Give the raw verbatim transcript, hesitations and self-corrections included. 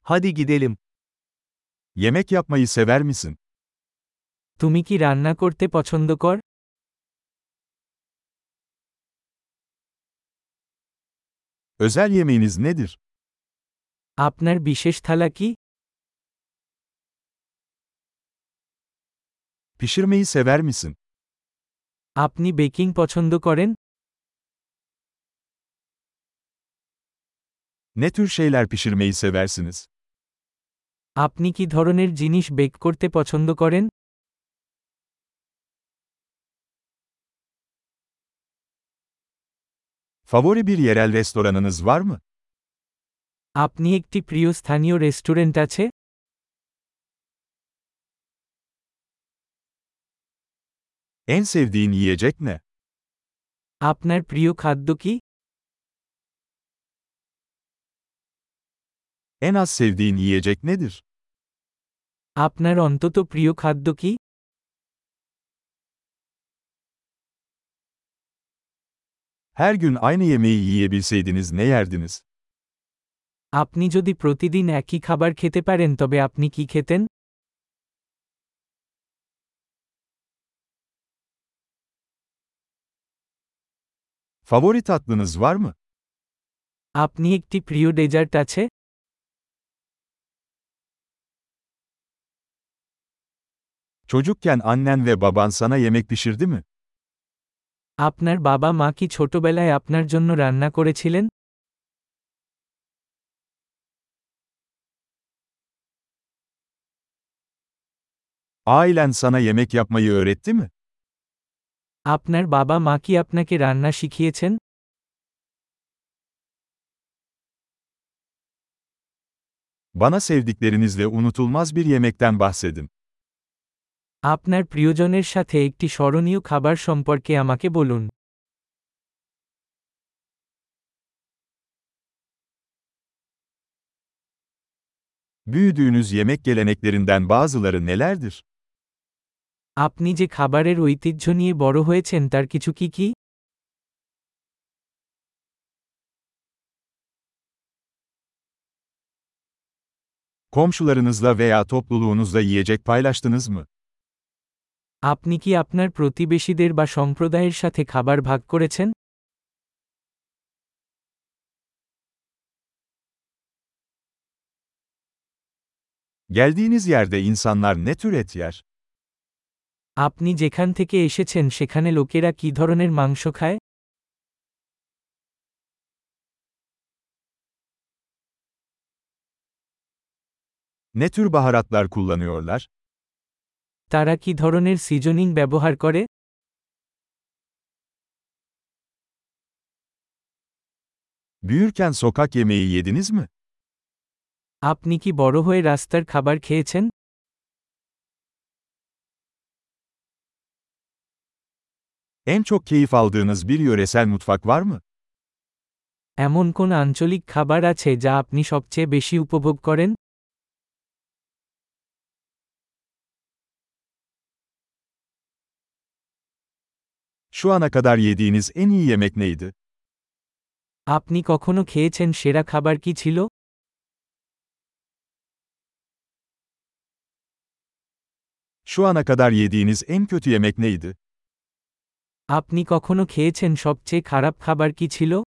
Hadi gidelim. Yemek yapmayı sever misin? তুমি কি রান্না করতে পছন্দ কর? Özel yemeğiniz nedir? আপনার বিশেষ থালা কি? Pişirmeyi sever misin? আপনি বেকিং পছন্দ করেন? Ne tür şeyler pişirmeyi seversiniz? আপনি কি ধরনের জিনিস বেক করতে পছন্দ করেন? Favori bir yerel restoranınız var mı? আপনি একটি প্রিয় স্থানীয় রেস্টুরেন্ট আছে? En sevdiğin yiyecek ne? আপনার প্রিয় খাদ্য কি? En az sevdiğin yiyecek nedir? আপনার অন্তত প্রিয় খাদ্য কি? Her gün aynı yemeği yiyebilseydiniz ne yerdiniz? আপনি যদি প্রতিদিন একই খাবার খেতে পারেন তবে আপনি কি খেতেন? Favori tatlınız var mı? আপনি একটি প্রিয় ডেজার্ট আছে? Çocukken annen ve baban sana yemek pişirdi mi? আপনার বাবা মা কি ছোটবেলায় আপনার জন্য রান্না করেছিলেন? Ailen sana yemek yapmayı öğretti mi? আপনার বাবা মা কি আপনাকে রান্না শিখিয়েছেন? Bana sevdiklerinizle unutulmaz bir yemekten bahsedin. আপনার প্রিয়জনের সাথে একটি স্মরণীয় খাবার সম্পর্কে আমাকে বলুন। Büyüdüğünüz yemek geleneklerinden bazıları nelerdir? আপনি যে খাবারের ঐতিহ্য নিয়ে বড় হয়েছেন তার কিছু কি কি? Komşularınızla veya topluluğunuzla yiyecek paylaştınız mı? আপনি কি আপনার প্রতিবেশীদের বা সম্প্রদায়ের সাথে খাবার ভাগ করেছেন? Geldiğiniz yerde insanlar ne tür et yer? আপনি যেখান থেকে এসেছেন সেখানে লোকেরা কী ধরনের মাংস খায়? Ne tür baharatlar kullanıyorlar? তারা কী ধরনের সিজনিং ব্যবহার করে? Büyürken sokak yemeği yediniz mi? আপনি কি বড় হয়ে রাস্তার খাবার খেয়েছেন? En çok keyif aldığınız bir yöresel mutfak var mı? এমন কোন আঞ্চলিক খাবার আছে যা আপনি সবচেয়ে বেশি উপভোগ করেন? Şu ana kadar yediğiniz en iyi yemek neydi? আপনি কখনো খেয়েছেন সেরা খাবার কি ছিল? Şu ana kadar yediğiniz en kötü yemek neydi? আপনি কখনো খেয়েছেন সবচেয়ে খারাপ খাবার কি ছিল?